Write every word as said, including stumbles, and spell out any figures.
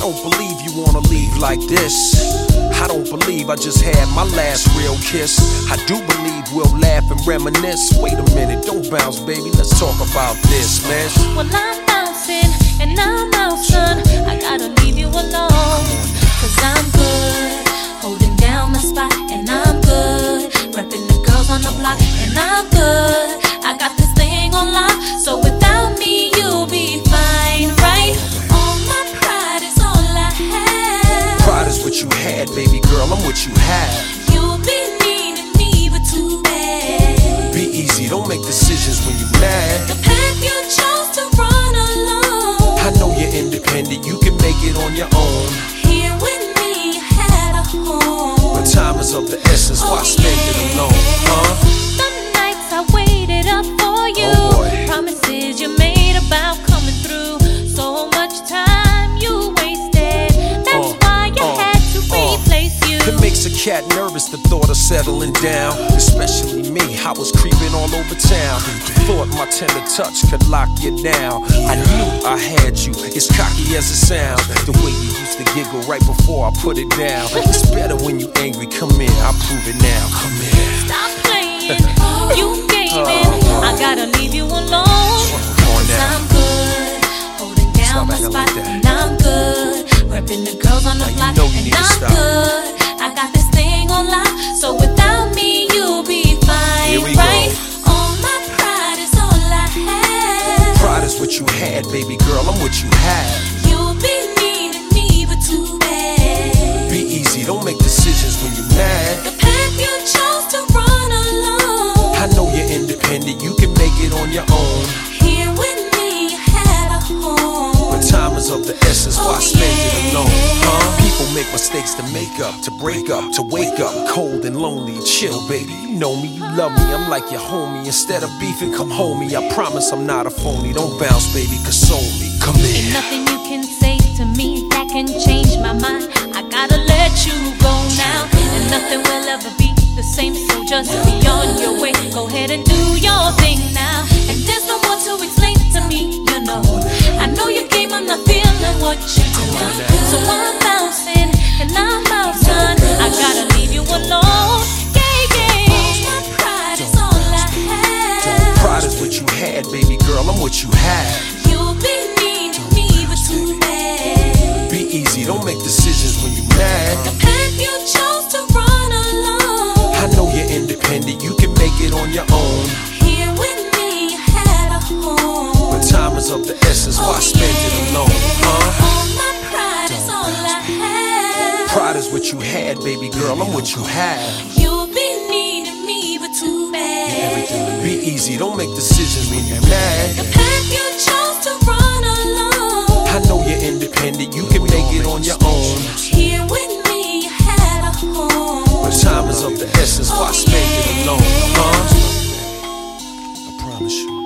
don't believe you wanna leave like this. I don't believe I just had my last real kiss. I do believe we'll laugh and reminisce. Wait a minute, don't bounce, baby, let's talk about this, man. Well, I'm bouncing and I'm out, son. I gotta leave you alone, cause I'm good, holding down my spot, and I'm good, repping the girls on the block, and I'm good. I got this thing on lock, so without me you'll be fine, right? All my pride is all I have. Pride is what you had, baby girl, I'm what you have. You'll be needing me, but too bad. Be easy, don't make decisions when you're mad. The path you chose to run alone, I know you're independent, you can make it on your own. Here with me you had a home, but time is of the essence, why oh, spend yeah. it alone, huh? The nights I waited up for you, oh boy. Promises you made about coming through, so much time you wasted, that's uh, why you uh, had to uh, replace you. It makes a cat nervous, the thought of settling down. Especially me, I was creeping all over town. Thought my tender touch could lock you down. I knew I had you, as cocky as it sounds. The way you used to giggle right before I put it down. It's better when you angry, come in, I'll prove it now. Come in. Stop playing, you gaming, I gotta leave you alone, cause I'm good, holding down my spot, and I'm good, repping the girls on the block, and I'm good. I got this thing on lock, so without me you'll be fine, right? All my pride is all I have. Pride is what you had, baby girl, I'm what you have. You'll be needing me, but too bad. Be easy, don't make decisions when you're mad. The path you chose to run alone, I know you're independent, you can make it on your own. Here with me you had a home, but time is of the essence, why oh, spend yeah. it alone, huh? People make mistakes to make up, to break up, to wake up cold and lonely. Chill, baby, you know me, you love me, I'm like your homie. Instead of beefing, come home me, I promise I'm not a phony. Don't bounce, baby, console me, come in. Ain't nothing you can say to me that can change my mind. I gotta let you go now, and nothing will ever be the same, so just be on your way. Go ahead and do your thing now, and there's no more to explain to me, you know. I know your game, I'm not feeling what you do, so I'm bouncing and I'm out, son. I gotta leave you alone, yeah, yeah. My pride is all I have. Pride is what you had, baby girl, I'm what you have. You'll be needing me, but too bad. Be easy, don't make decisions when you're mad. The path you chose to run alone, I know you're independent, you can make it on your own. Here with me you had a home, but time is of the essence, why oh, spend yeah. it alone, huh? All my pride is all I have. Pride is what you had, baby girl, I'm what you have. You'll be needing me, but too bad. Be easy, don't make decisions when you're mad. The path you chose to run alone, I know you're independent, you can make it on your own. Here with me you had a home, but time is of the essence, why oh, spend yeah. it alone, huh? I promise you.